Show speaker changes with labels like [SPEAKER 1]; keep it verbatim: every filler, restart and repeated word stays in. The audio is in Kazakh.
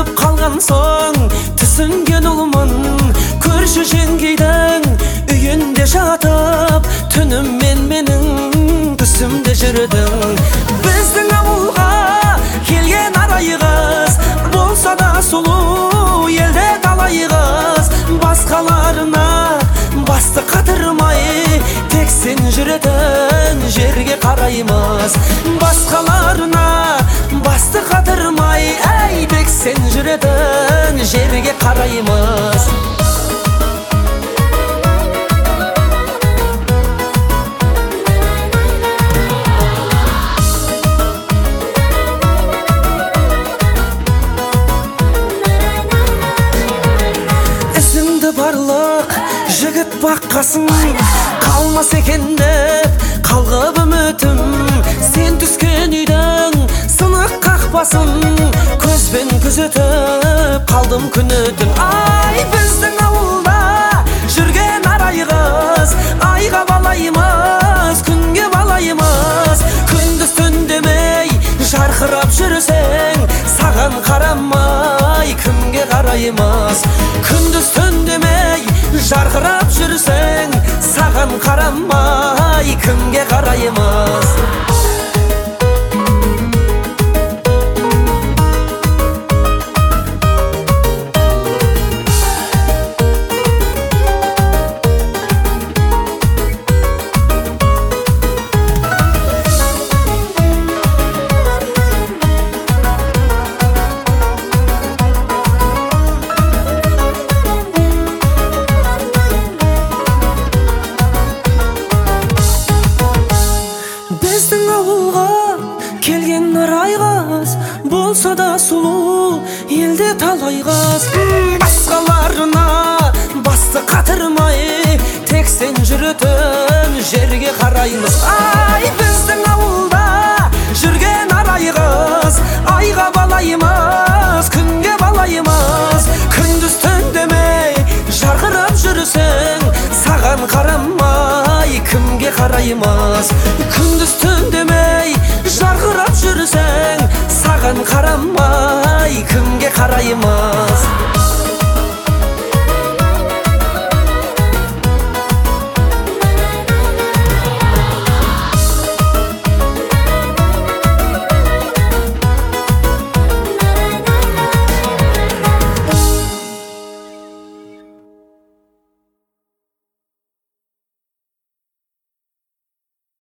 [SPEAKER 1] Өтіп қалған соң түсінген ұлмын, көрші жеңгейдің үйінде жатып, түніммен менің түсімде жүрдің. Біздің ауылға келген арай қыз, болса да сұлу елде талай қыз. Басқаларына басты қатырмай, тек сен жүретін жерге қараймыз. Басқаларына басты қатырмай, әй, тек сен жүретін жерге қараймыз. Барлық жігіт баққасын, қалмас екен деп қалғып үмітім. Сен түскен үйдің сынық қақпасын көзбен күзетіп қалдым күні-түн. Ай, біздің ауылда жүрген арай қыз, айға балаймыз, күнге балаймыз. Күндіз-түн демей жарқырап жүрсең, саған қарамай кімге қараймыз. Күндіз-түн демей жарқырап жүрсең, саған қарамай кімге қараймыз. Біздің ауылға келген арай қыз, болса да сұлу елде талай қыз. Басқаларына басты қатырмай, тек сен жүретін жерге қараймыз. Ай, біздің ауылда жүрген арай қыз, айға балаймыз, күнге балаймыз. Күндіз-түн демей жарқырап жүрсең, саған қарамай кімге қараймыз. Күндіз-түн демей жарқырап жүрсең, саған қарамай кімге қараймыз.